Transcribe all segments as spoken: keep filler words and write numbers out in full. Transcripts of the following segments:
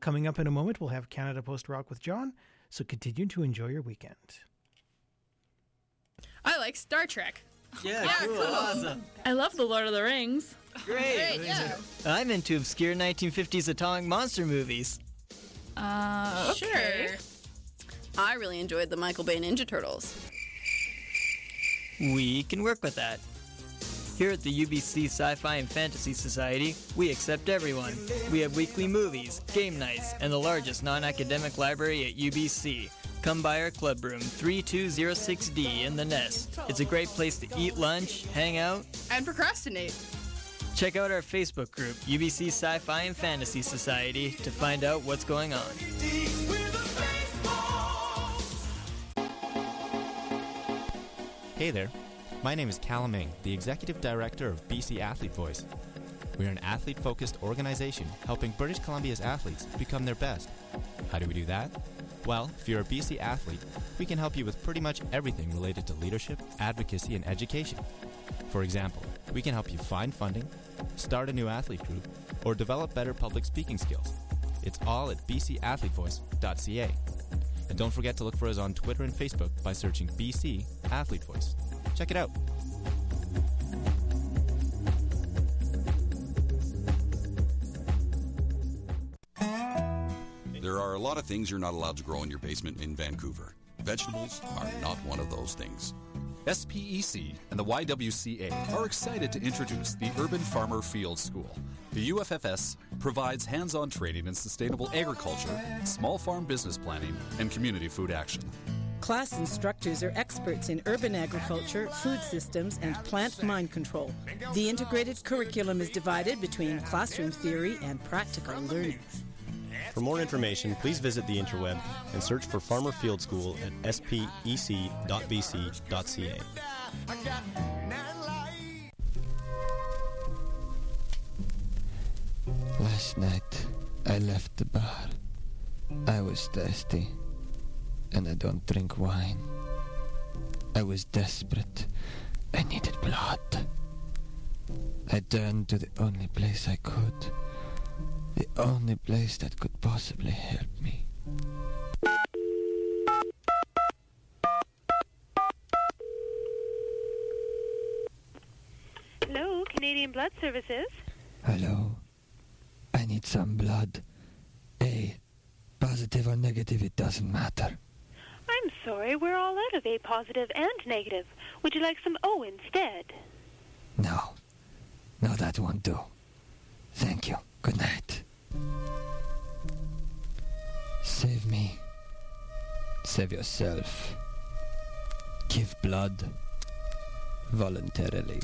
Coming up in a moment, we'll have Canada Post Rock with John, so continue to enjoy your weekend. I like Star Trek. Yeah, Yeah, cool, cool. awesome. I love The Lord of the Rings. Great. Great, yeah. I'm into obscure nineteen fifties atomic monster movies. Uh, okay. Sure. I really enjoyed the Michael Bay Ninja Turtles. We can work with that. Here at the U B C Sci-Fi and Fantasy Society, we accept everyone. We have weekly movies, game nights, and the largest non-academic library at U B C. Come by our club room, three two zero six D in the Nest. It's a great place to eat lunch, hang out, And procrastinate. check out our Facebook group, U B C Sci-Fi and Fantasy Society, to find out what's going on. Hey there, my name is Callum Ming, the Executive Director of B C Athlete Voice. We're an athlete-focused organization helping British Columbia's athletes become their best. How do we do that? Well, if you're a B C athlete, we can help you with pretty much everything related to leadership, advocacy, and education. For example, we can help you find funding, start a new athlete group, or develop better public speaking skills. It's all at b c athlete voice dot c a. And don't forget to look for us on Twitter and Facebook by searching B C Athlete Voice. Check it out. There are a lot of things you're not allowed to grow in your basement in Vancouver. Vegetables are not one of those things. S P E C and the Y W C A are excited to introduce the Urban Farmer Field School. The U F F S provides hands-on training in sustainable agriculture, small farm business planning, and community food action. Class instructors are experts in urban agriculture, food systems, and plant mind control. The integrated curriculum is divided between classroom theory and practical learning. For more information, please visit the interweb and search for Farmer Field School at s p e c dot b c dot c a. Last night, I left the bar. I was thirsty, and I don't drink wine. I was desperate. I needed blood. I turned to the only place I could. The only place that could possibly help me. Hello, Canadian Blood Services. Hello. I need some blood. A. Positive or negative, it doesn't matter. I'm sorry, we're all out of A positive and negative. Would you like some O instead? No. No, that won't do. Thank you. Good night. Save me. Save yourself. Give blood. Voluntarily.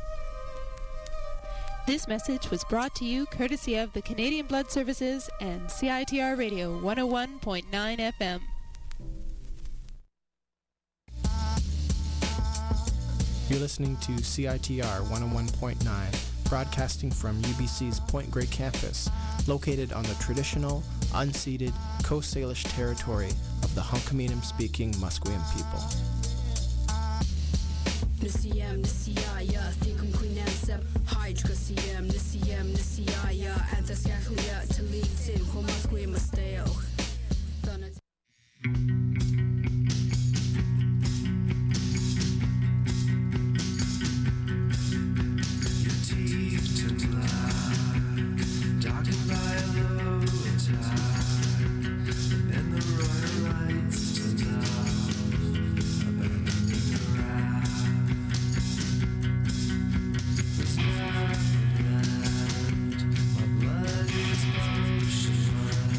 This message was brought to you courtesy of the Canadian Blood Services and C I T R Radio one oh one point nine F M. You're listening to C I T R one oh one point nine, broadcasting from U B C's Point Grey campus, located on the traditional, unceded Coast Salish territory of the Hunkaminam-speaking Musqueam people. Nisiyam nisiyaya thikum quinansab hydrocasium nisiyam nisiyaya anthascaclia talitin homasque masteo Your teeth turn black, darkened by a low attack, and the royal lights turn off, abandoning the wrath. There's nothing left, my blood is motionless.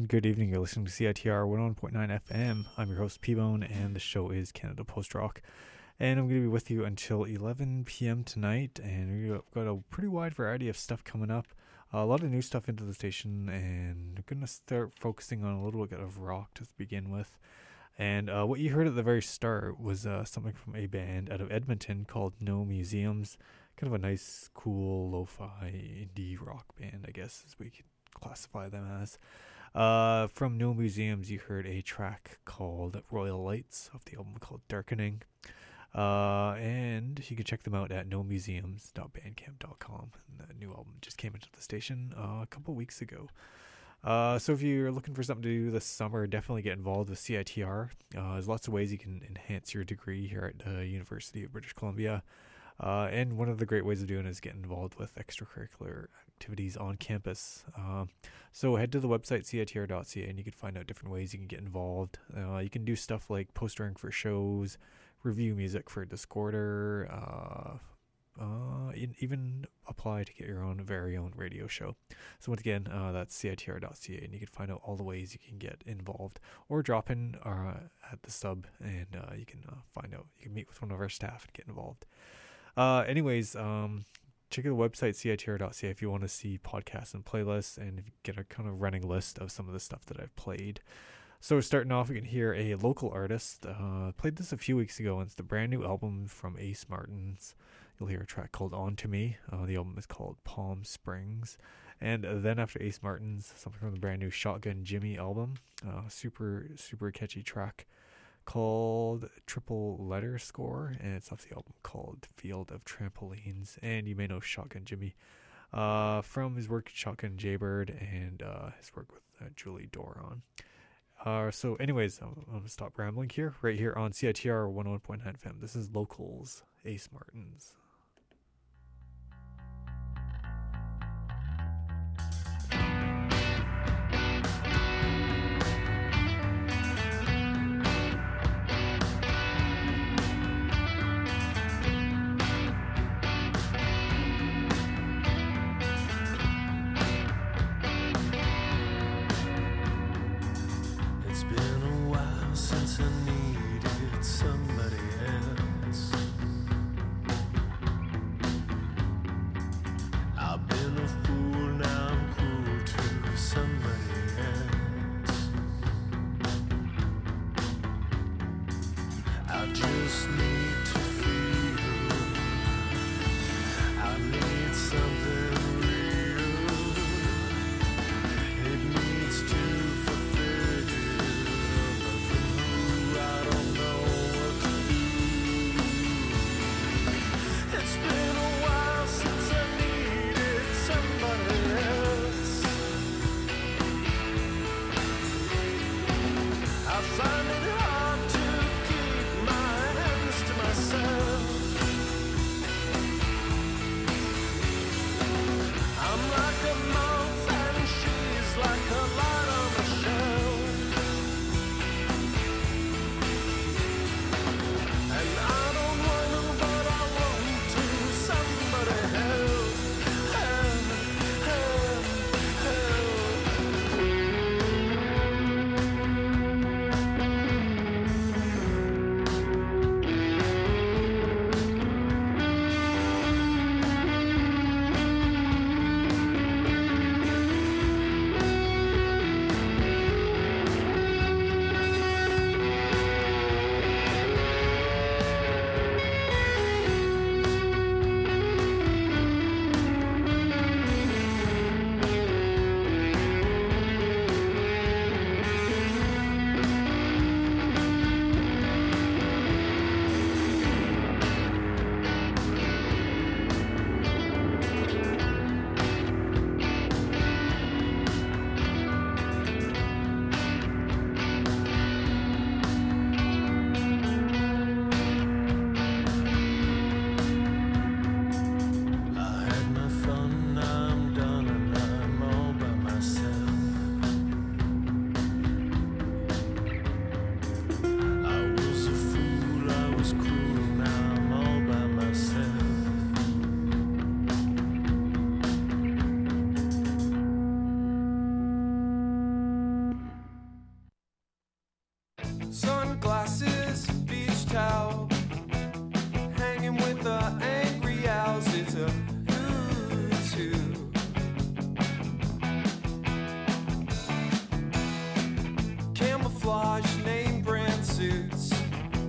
good evening. You're listening to C I T R one oh one point nine F M. I'm your host, P-Bone, and the show is Canada Post Rock. And I'm going to be with you until eleven p.m. tonight, and we've got a pretty wide variety of stuff coming up. Uh, a lot of new stuff into the station, and we're going to start focusing on a little bit of rock to begin with. And uh, what you heard at the very start was uh, something from a band out of Edmonton called No Museums. Kind of a nice, cool, lo-fi indie rock band, I guess, as we could classify them as. Uh, from No Museums, you heard a track called Royal Lights off the album called Darkening. Uh, and you can check them out at no museums dot bandcamp dot com. The new album just came into the station uh, a couple weeks ago. Uh, so if you're looking for something to do this summer, definitely get involved with C I T R. Uh, there's lots of ways you can enhance your degree here at the University of British Columbia. Uh, and one of the great ways of doing it is getting involved with extracurricular activities on campus. Uh, so head to the website C I T R dot C A and you can find out different ways you can get involved. Uh, you can do stuff like postering for shows, review music for Discorder, uh, uh, even apply to get your own very own radio show. So once again, uh, that's C I T R dot C A and you can find out all the ways you can get involved, or drop in uh, at the sub and uh, you can uh, find out. You can meet with one of our staff and get involved. Uh, anyways, um, check out the website C I T R dot C A if you want to see podcasts and playlists and get a kind of running list of some of the stuff that I've played. So starting off, we can hear a local artist. Uh, played this a few weeks ago, and it's the brand new album from Ace Martins. You'll hear a track called On To Me. Uh, the album is called Palm Springs. And uh, then after Ace Martins, something from the brand new Shotgun Jimmy album. Uh, super, super catchy track called Triple Letter Score, and it's off the album called Field of Trampolines. And you may know Shotgun Jimmy uh, from his work at Shotgun Jaybird and uh, his work with uh, Julie Doron. Uh, so anyways, I'm, I'm going to stop rambling here, right here on C I T R one oh one point nine F M. This is Locals, Ace Martins. I find it hard to keep my hands to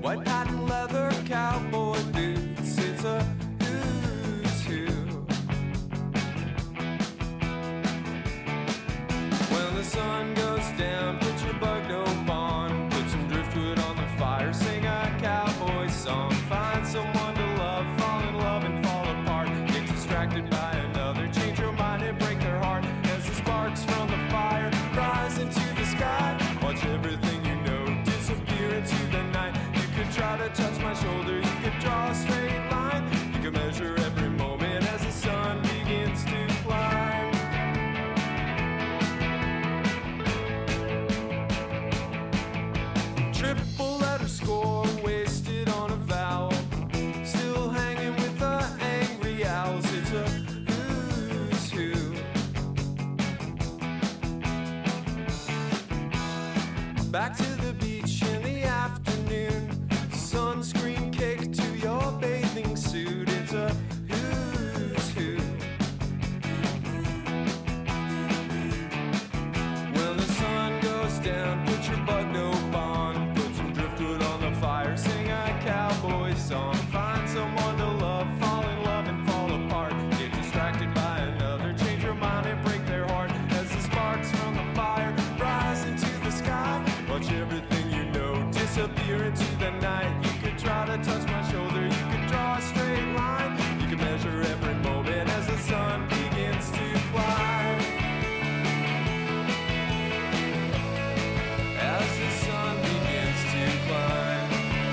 white patent leather cowboy boots. It's a who's who. When the sun goes down, put your bug dope on, put some driftwood on the fire, sing a cowboy song, find someone to love, fall in love and fall apart, get distracted by another, change your mind and break their heart as the sparks from the fire rise into the sky. Watch everything you know disappear into the night. You could try to touch my shoulder, you could draw a straight line, you could measure every moment as the sun begins to climb. Triple letter score wasted on a vowel, still hanging with the angry owls. It's a who's who. Back to the beach in the afternoon, sunscreen cake to your bathing suit. It's a who's who. When the sun goes down, put your bug dope on, put some driftwood on the fire, sing a cowboy song, find someone to love, fall in love and fall apart, get distracted by another, change your mind and break their heart as the sparks from the fire rise into the sky. Watch everything you know disappear into the night. You could try to touch my shoulder, you could draw a straight line, you could measure every moment as the sun begins to climb. As the sun begins to climb.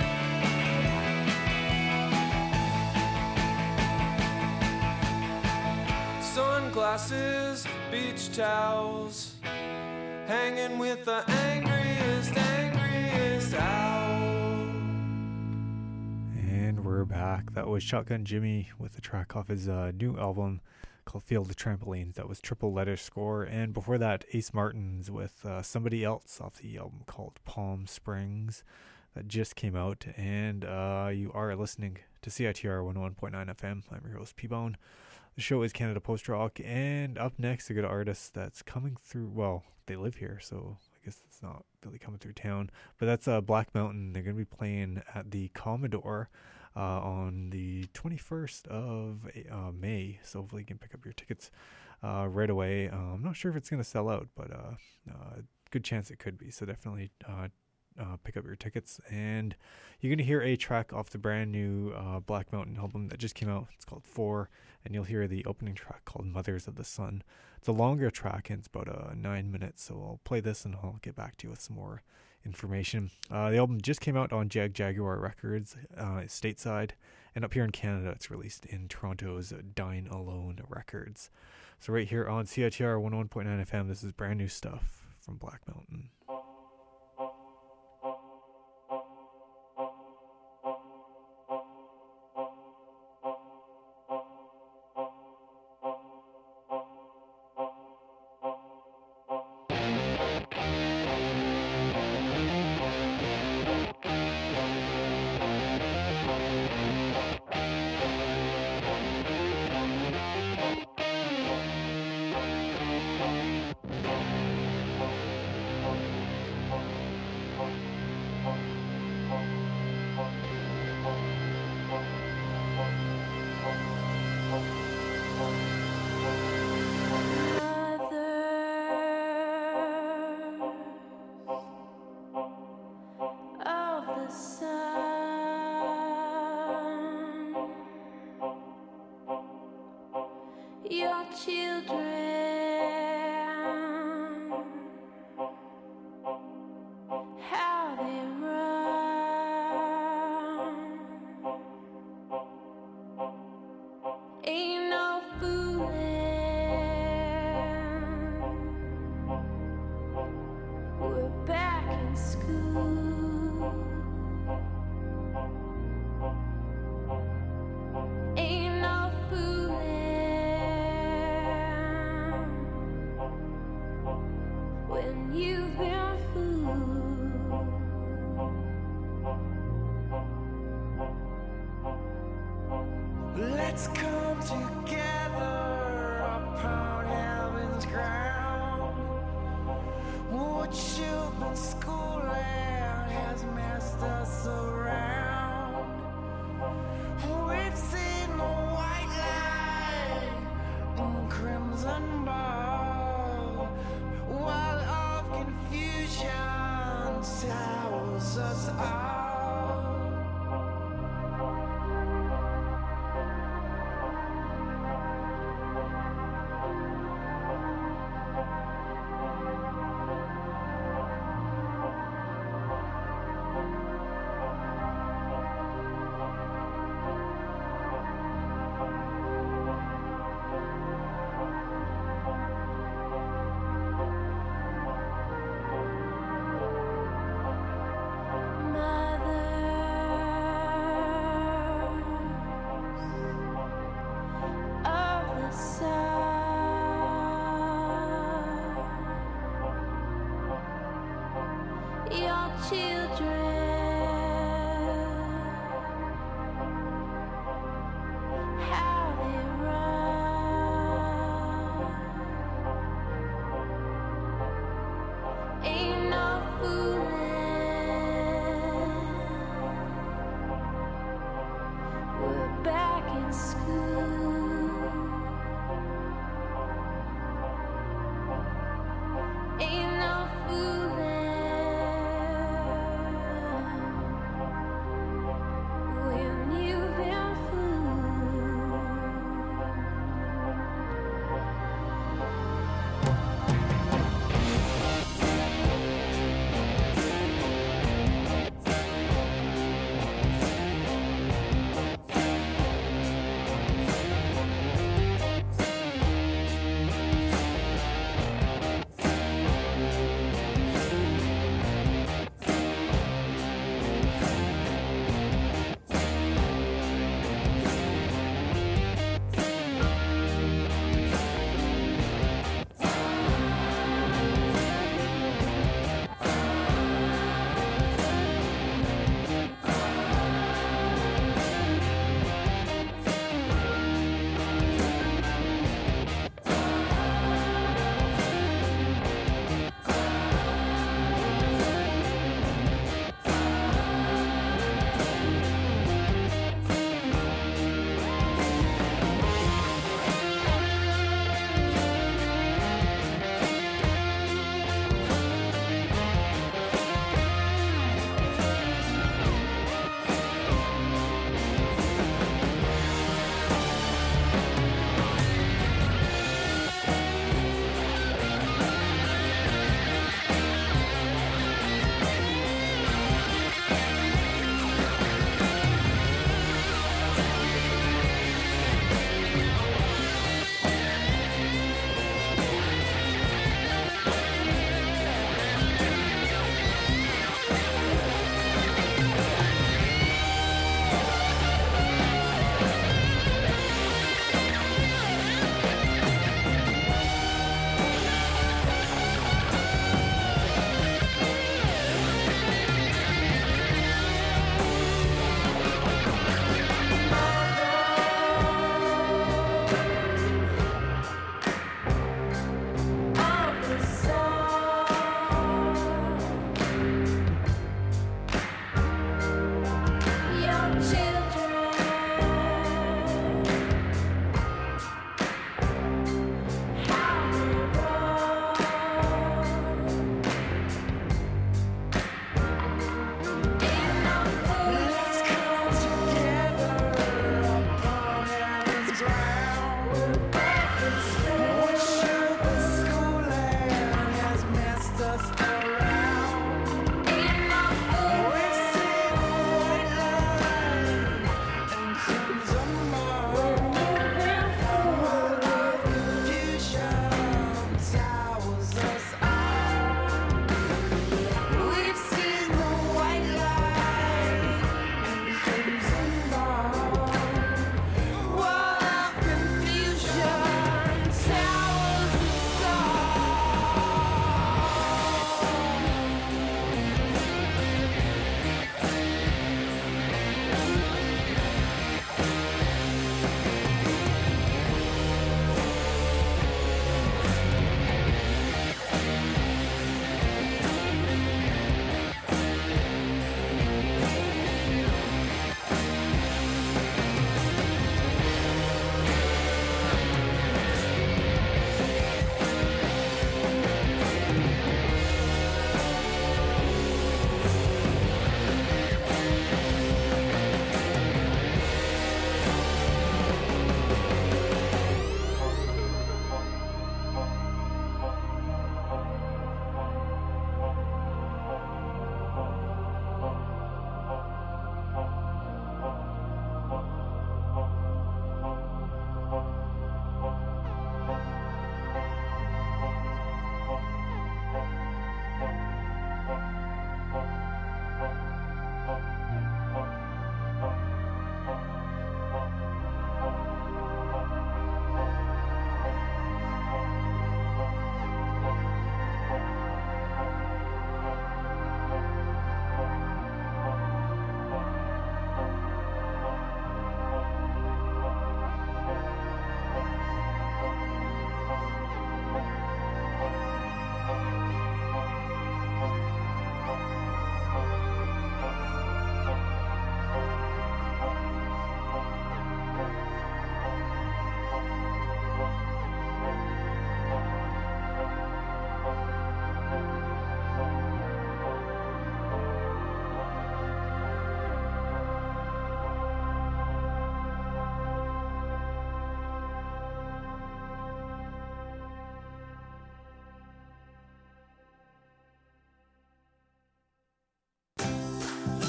Sunglasses, beach towels, hanging with the angriest, angriest owl. And we're back. That was Shotgun Jimmy with a track off his uh, new album called Field of Trampolines. That was triple letter score. And before that, Ace Martins with uh, Somebody Else off the album called Palm Springs that just came out. And uh, you are listening to C I T R one oh one point nine F M. I'm your host, P-Bone. The show is Canada Post Rock. And up next, a good artist that's coming through, well, they live here, so I guess it's not really coming through town. But that's uh, Black Mountain. They're going to be playing at the Commodore uh, on the twenty-first of uh, May. So hopefully you can pick up your tickets uh, right away. Uh, I'm not sure if it's going to sell out, but uh, uh, good chance it could be. So definitely uh, uh, pick up your tickets. And you're going to hear a track off the brand new uh, Black Mountain album that just came out. It's called Four. And you'll hear the opening track called Mothers of the Sun. It's a longer track, and it's about uh, nine minutes, so I'll play this and I'll get back to you with some more information. Uh, the album just came out on Jag Jaguar Records, uh, stateside, and up here in Canada, it's released in Toronto's Dine Alone Records. So right here on C I T R one oh one point nine F M, this is brand new stuff from Black Mountain. Your children, how they run, ain't no fooling, we're back in school, ain't no fooling. When you've been fooled, let's come together upon heaven's ground. What you've been schooling has messed us around. Thank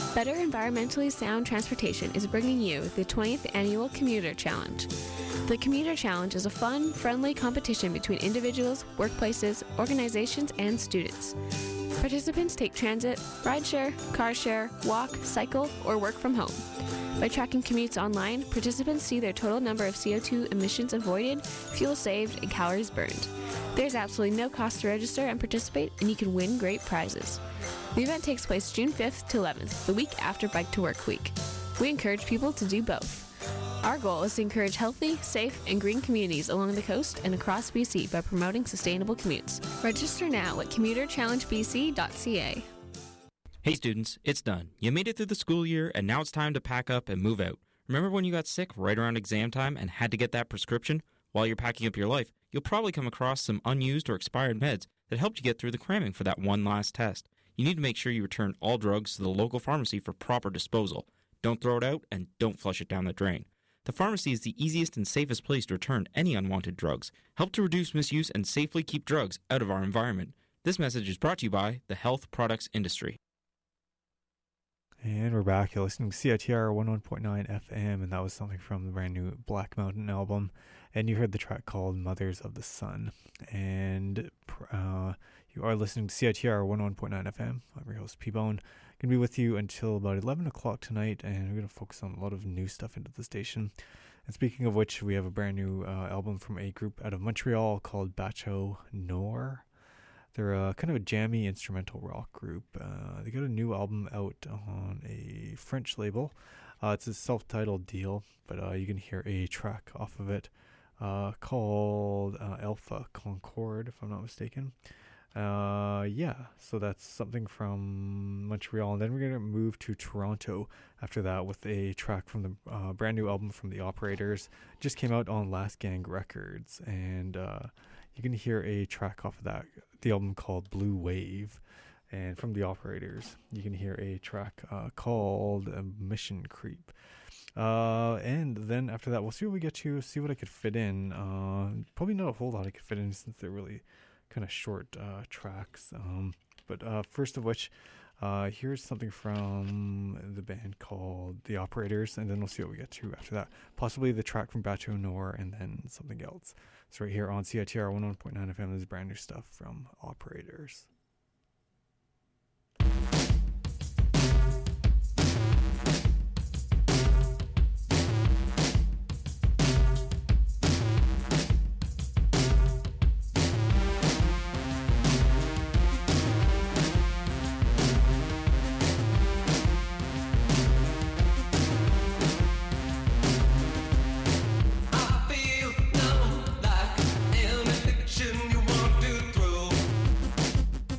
Better Environmentally Sound Transportation is bringing you the twentieth Annual Commuter Challenge. The Commuter Challenge is a fun, friendly competition between individuals, workplaces, organizations, and students. Participants take transit, rideshare, car share, walk, cycle, or work from home. By tracking commutes online, participants see their total number of C O two emissions avoided, fuel saved, and calories burned. There's absolutely no cost to register and participate, and you can win great prizes. The event takes place June fifth to eleventh, the week after Bike to Work Week. We encourage people to do both. Our goal is to encourage healthy, safe, and green communities along the coast and across B C by promoting sustainable commutes. Register now at commuter challenge b c dot c a. Hey students, it's done. You made it through the school year, and now it's time to pack up and move out. Remember when you got sick right around exam time and had to get that prescription? While you're packing up your life, you'll probably come across some unused or expired meds that helped you get through the cramming for that one last test. You need to make sure you return all drugs to the local pharmacy for proper disposal. Don't throw it out, and don't flush it down the drain. The pharmacy is the easiest and safest place to return any unwanted drugs. Help to reduce misuse and safely keep drugs out of our environment. This message is brought to you by the health products industry. And we're back. You're listening to C I T R one oh one point nine F M, and that was something from the brand new Black Mountain album. And you heard the track called Mothers of the Sun. And uh, you are listening to C I T R one oh one point nine F M. I'm your host, P-Bone. Going to be with you until about eleven o'clock tonight, and we're going to focus on a lot of new stuff into the station. And speaking of which, we have a brand new uh, album from a group out of Montreal called Bateau Noir. They're a, kind of a jammy instrumental rock group. Uh, they got a new album out on a French label. Uh, it's a self-titled deal, but uh, you can hear a track off of it uh, called uh, Alpha Concorde, if I'm not mistaken. Uh, yeah, so that's something from Montreal. And then we're going to move to Toronto after that with a track from the uh, brand new album from The Operators. Just came out on Last Gang Records, and uh, you can hear a track off of that, the album called Blue Wave. And from The Operators, you can hear a track uh, called uh, Mission Creep. Uh, and then after that, we'll see what we get to, see what I could fit in. Uh, probably not a whole lot I could fit in since they're really kind of short uh, tracks. Um, but uh, first of which, uh, here's something from the band called The Operators, and then we'll see what we get to after that. Possibly the track from Bateau Noir, and then something else. So right here on C I T R one oh one point nine F M, this is brand new stuff from Operators. Like any fiction you want to throw.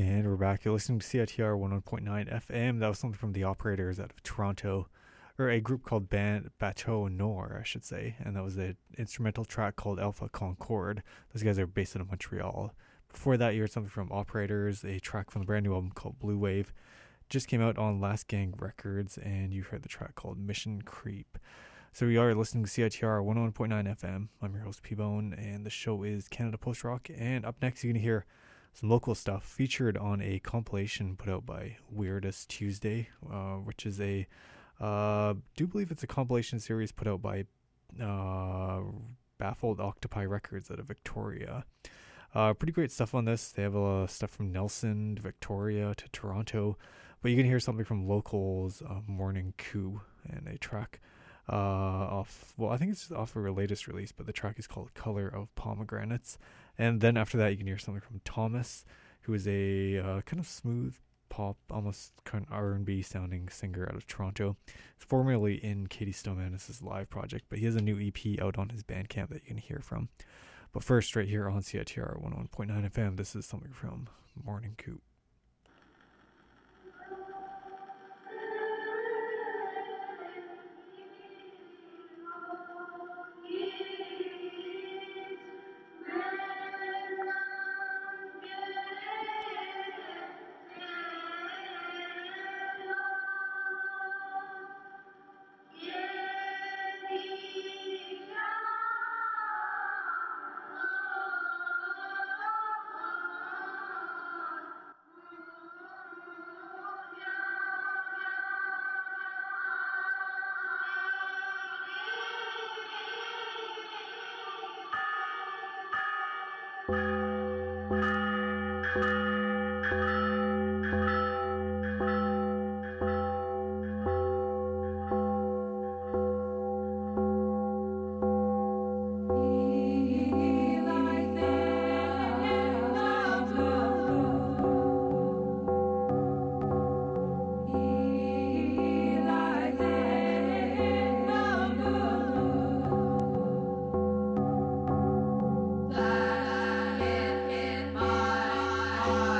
And we're back. You're listening to C I T R one oh one point nine F M. That was something from the Operators out of Toronto, or a group called Band Bateau Noir, I should say. And that was an instrumental track called Alpha Concorde. Those guys are based out of Montreal. Before that, you heard something from Operators, a track from the brand new album called Blue Wave. Just came out on Last Gang Records, and you heard the track called Mission Creep. So we are listening to C I T R one oh one point nine F M. I'm your host, P-Bone, and the show is Canada Post Rock. And up next, you're going to hear some local stuff featured on a compilation put out by Weirdest Tuesday, uh, which is a, uh, do believe it's a compilation series put out by uh, Baffled Octopi Records out of Victoria. Uh, pretty great stuff on this. They have uh, stuff from Nelson to Victoria to Toronto, but you can hear something from Locals, uh, Morning Coup, and a track uh, off, well, I think it's off of her latest release, but the track is called Color of Pomegranates. And then after that, you can hear something from Thomas, who is a uh, kind of smooth pop, almost kind of R and B sounding singer out of Toronto. He's formerly in Katie Stonemannis' live project, but he has a new E P out on his Bandcamp that you can hear from. But first, right here on C I T R one oh one point nine F M, this is something from Morning Coup. Bye.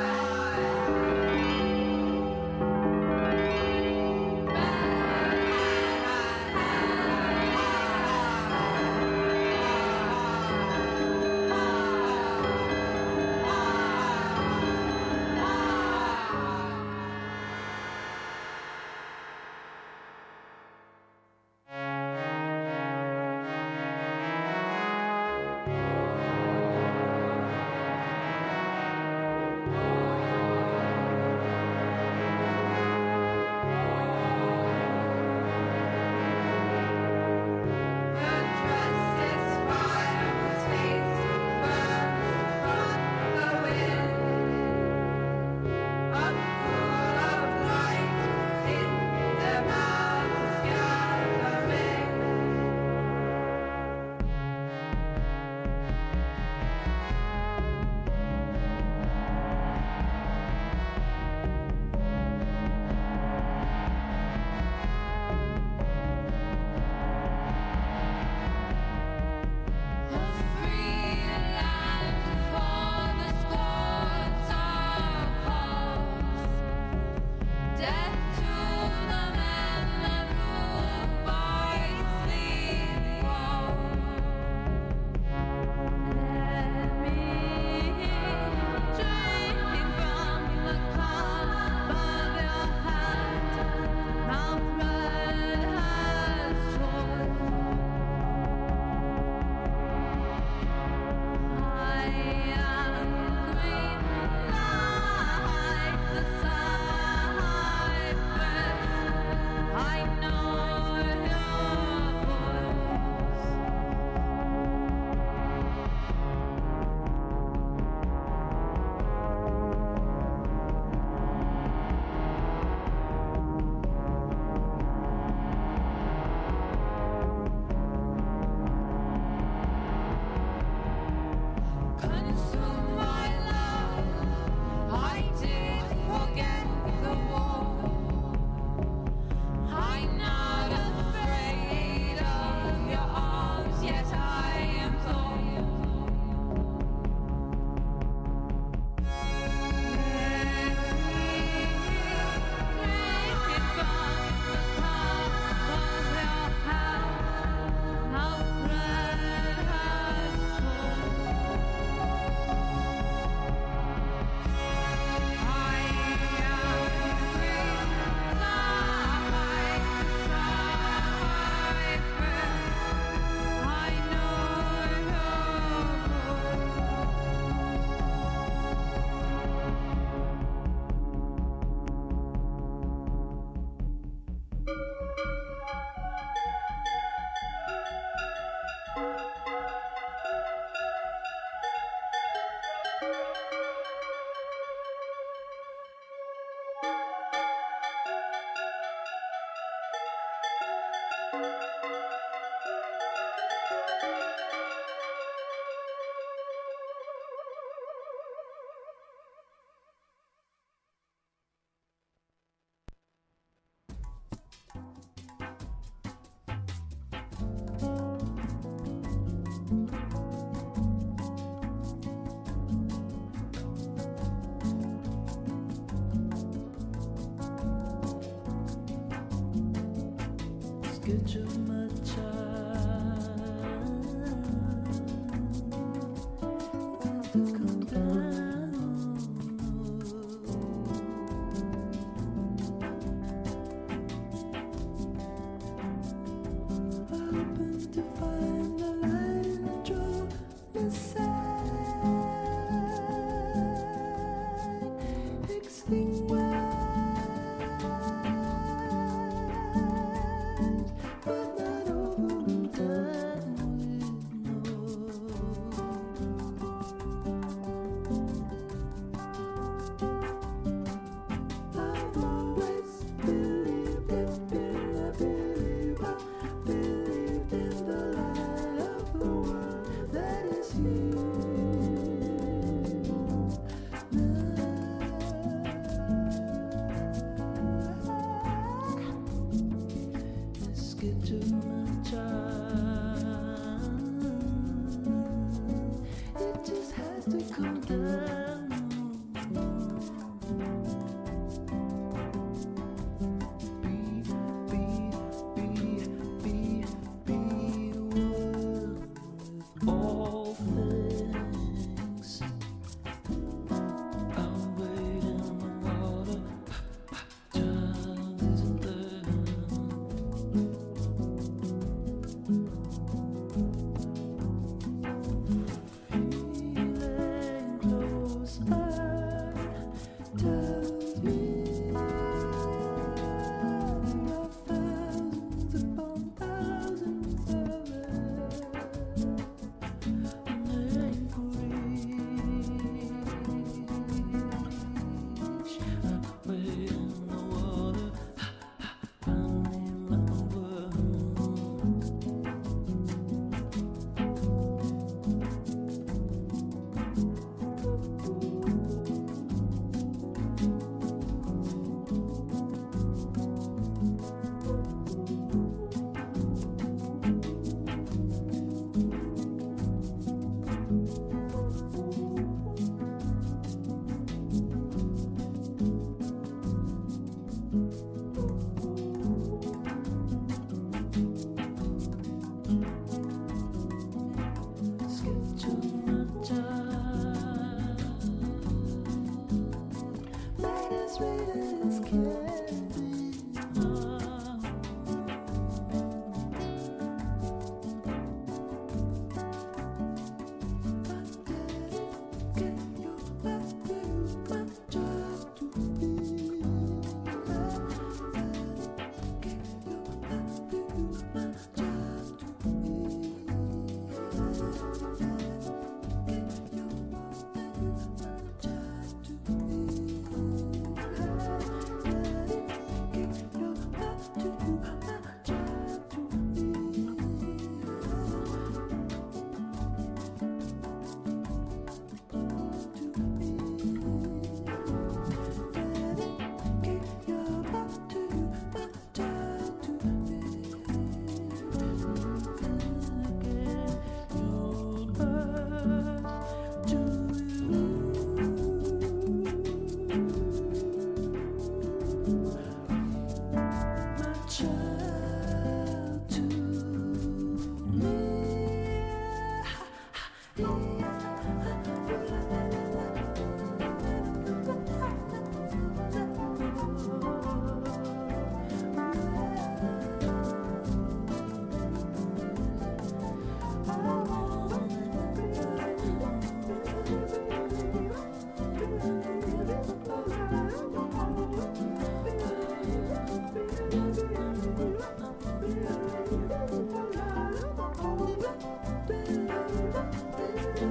Thank you.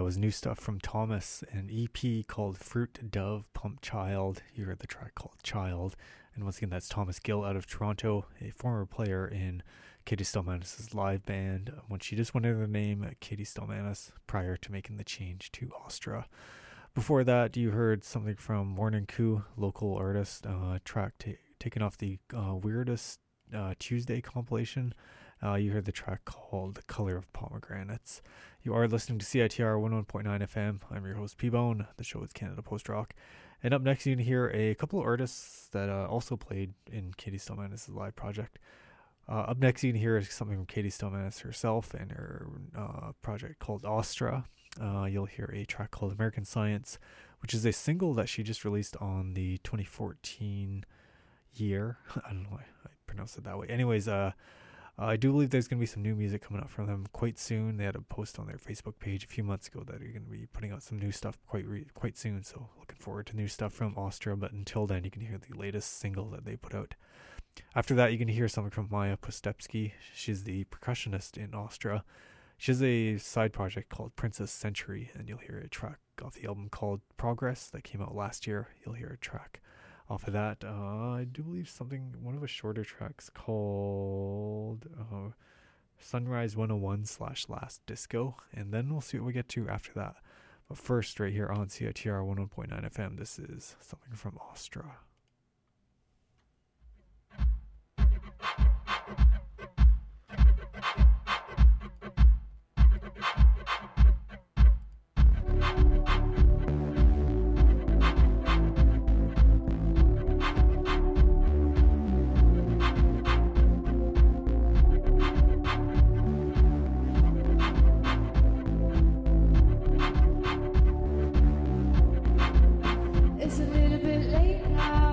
was new stuff from Thomas, an E P called Fruit Dove Pump Child. You heard the track called Child. And once again, that's Thomas Gill out of Toronto, a former player in Katie Stelmanis' live band when she just went under the name Katie Stelmanis prior to making the change to Astra. Before that, you heard something from Morning Coup, local artist, uh, track t- taken off the uh, Weirdest uh, Tuesday compilation. Uh, you heard the track called The Color of Pomegranates. You are listening to C I T R one oh one point nine F M. I'm your host, P-Bone. The show is Canada Post Rock. And up next, you can hear a couple of artists that uh, also played in Katie Stelmanis' live project. Uh, up next, you can hear something from Katie Stelmanis herself and her uh, project called Astra. Uh, you'll hear a track called American Science, which is a single that she just released on the twenty fourteen year. I don't know why I pronounced it that way. Anyways, uh, I do believe there's going to be some new music coming up from them quite soon. They had a post on their Facebook page a few months ago that they're going to be putting out some new stuff quite re- quite soon. So looking forward to new stuff from Astra. But until then, you can hear the latest single that they put out. After that, you can hear something from Maya Postepsky. She's the percussionist in Astra. She has a side project called Princess Century, and you'll hear a track off the album called Progress that came out last year. You'll hear a track off of that. Uh, I do believe something, one of the shorter tracks called uh, Sunrise one oh one slash Last Disco, and then we'll see what we get to after that. But first, right here on C I T R one oh one point nine F M, this is something from Astra. It's a little bit late now.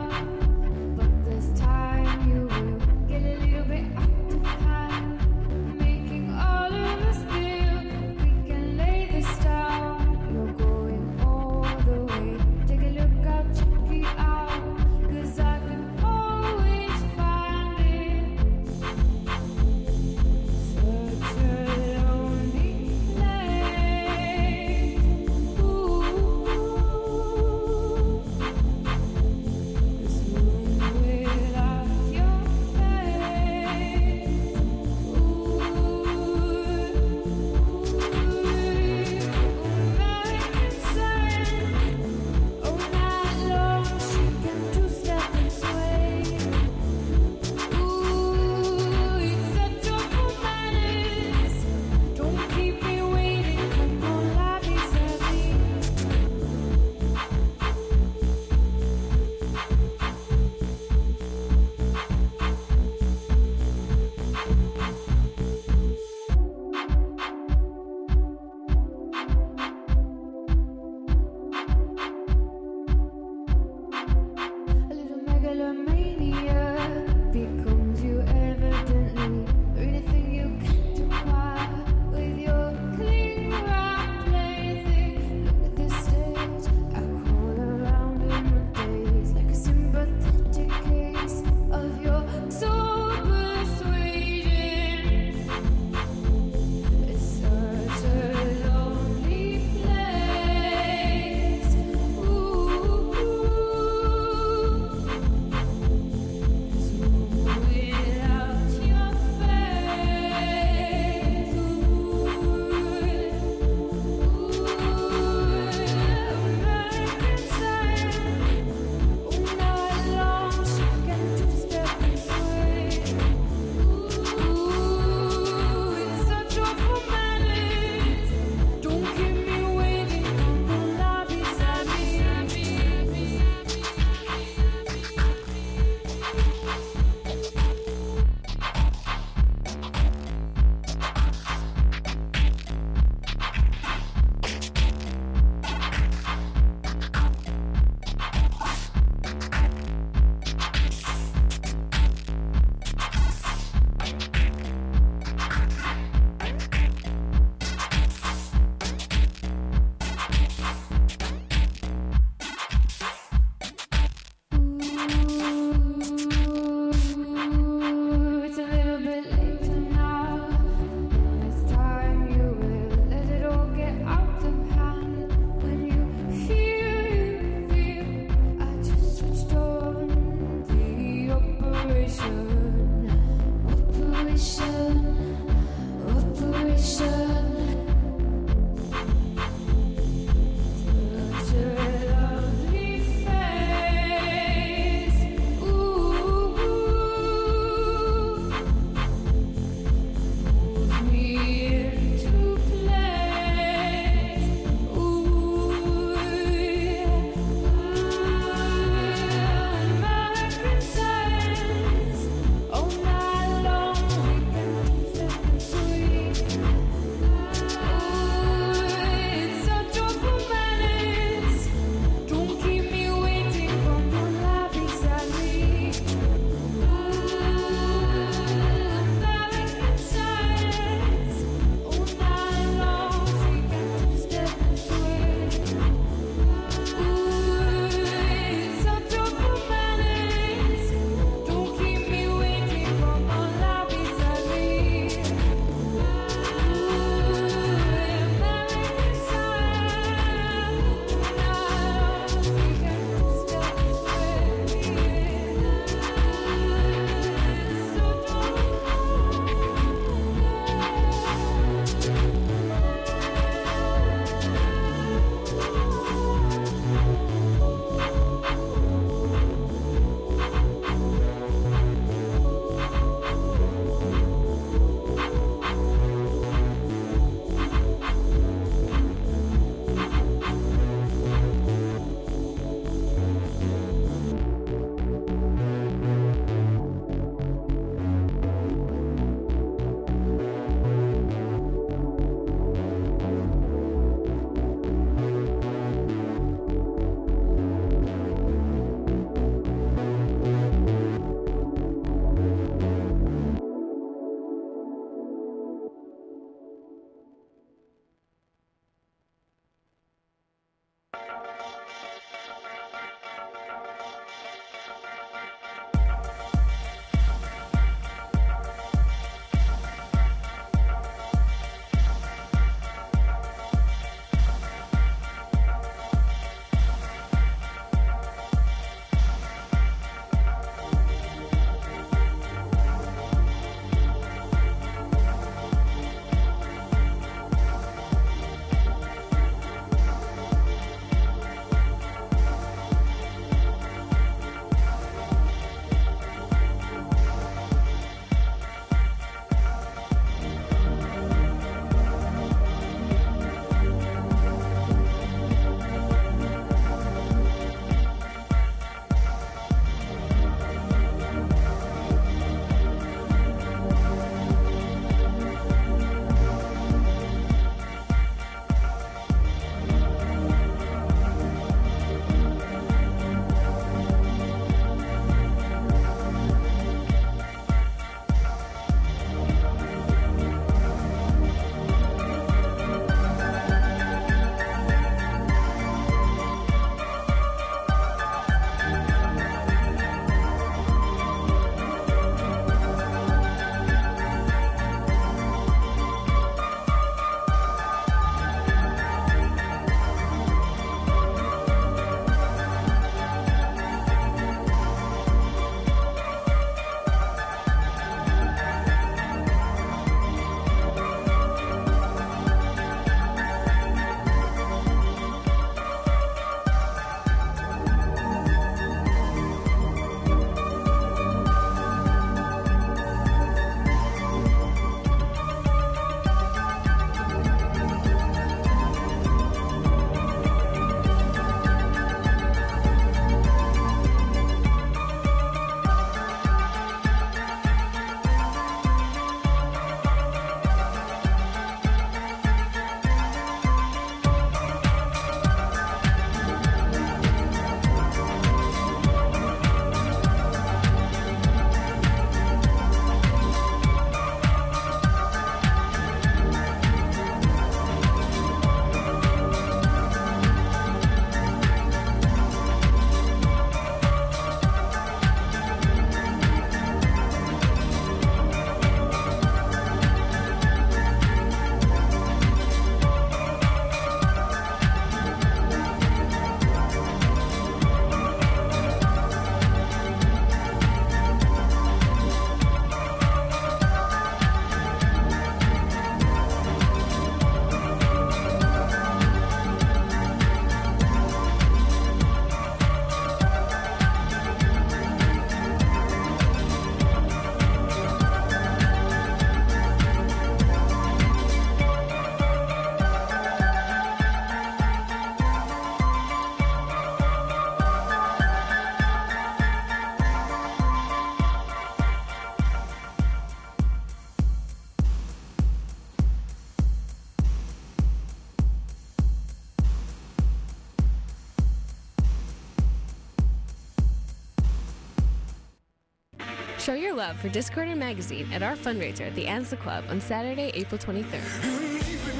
Show your love for Discorder Magazine at our fundraiser at the Ansel Club on Saturday, April twenty-third.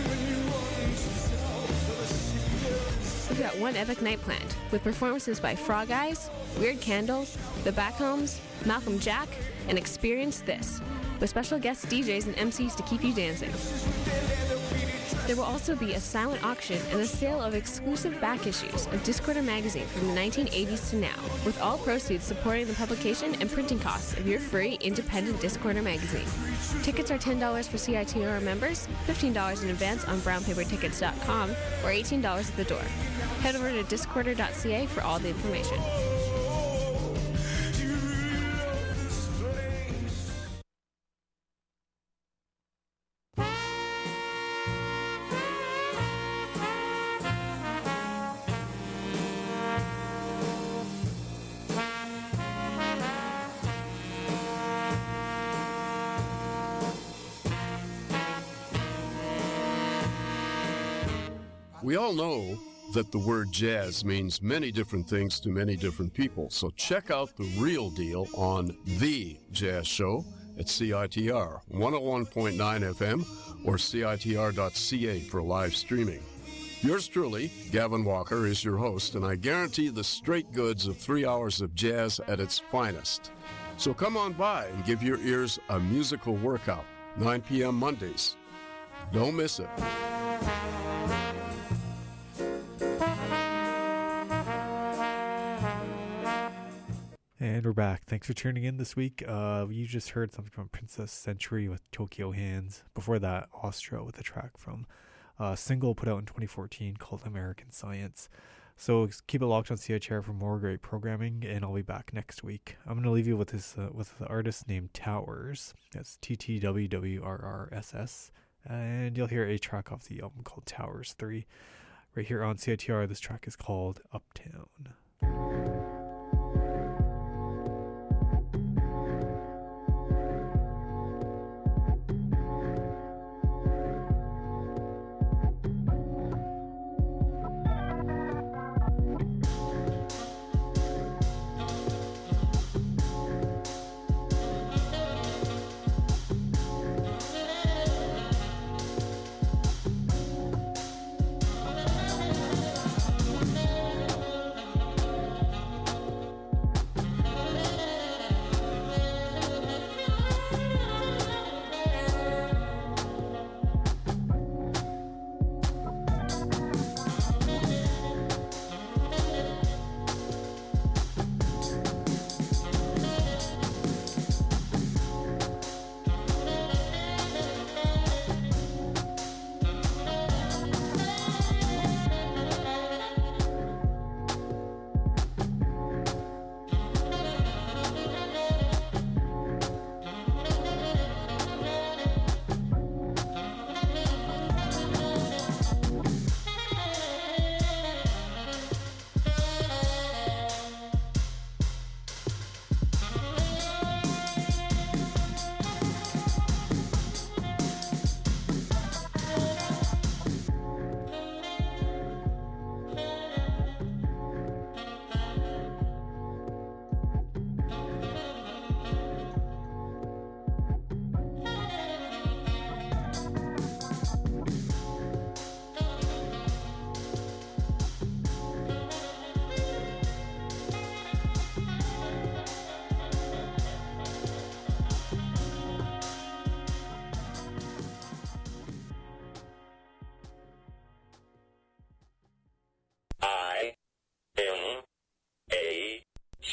We've got one epic night planned, with performances by Frog Eyes, Weird Candles, The Backhomes, Malcolm Jack, and Experience This, with special guest D Js and M Cs to keep you dancing. There will also be a silent auction and a sale of exclusive back issues of Discorder Magazine from the nineteen eighties to now, with all proceeds supporting the publication and printing costs of your free independent Discorder Magazine. Tickets are ten dollars for C I T R members, fifteen dollars in advance on brown paper tickets dot com, or eighteen dollars at the door. Head over to discorder dot c a for all the information. We all know that the word jazz means many different things to many different people, so check out the real deal on The Jazz Show at C I T R one oh one point nine F M or C I T R dot C A for live streaming. Yours truly, Gavin Walker, is your host, and I guarantee the straight goods of three hours of jazz at its finest. So come on by and give your ears a musical workout, nine p.m. Mondays. Don't miss it. And we're back. Thanks for tuning in this week. Uh, you just heard something from Princess Century with Tokyo Hands. Before that, Austro with a track from a single put out in twenty fourteen called American Science. So keep it locked on C H R for more great programming, and I'll be back next week. I'm going to leave you with this uh, with the artist named Towers. That's T T W W R R S S. And you'll hear a track off the album called Towers three. Right here on C I T R, this track is called Uptown.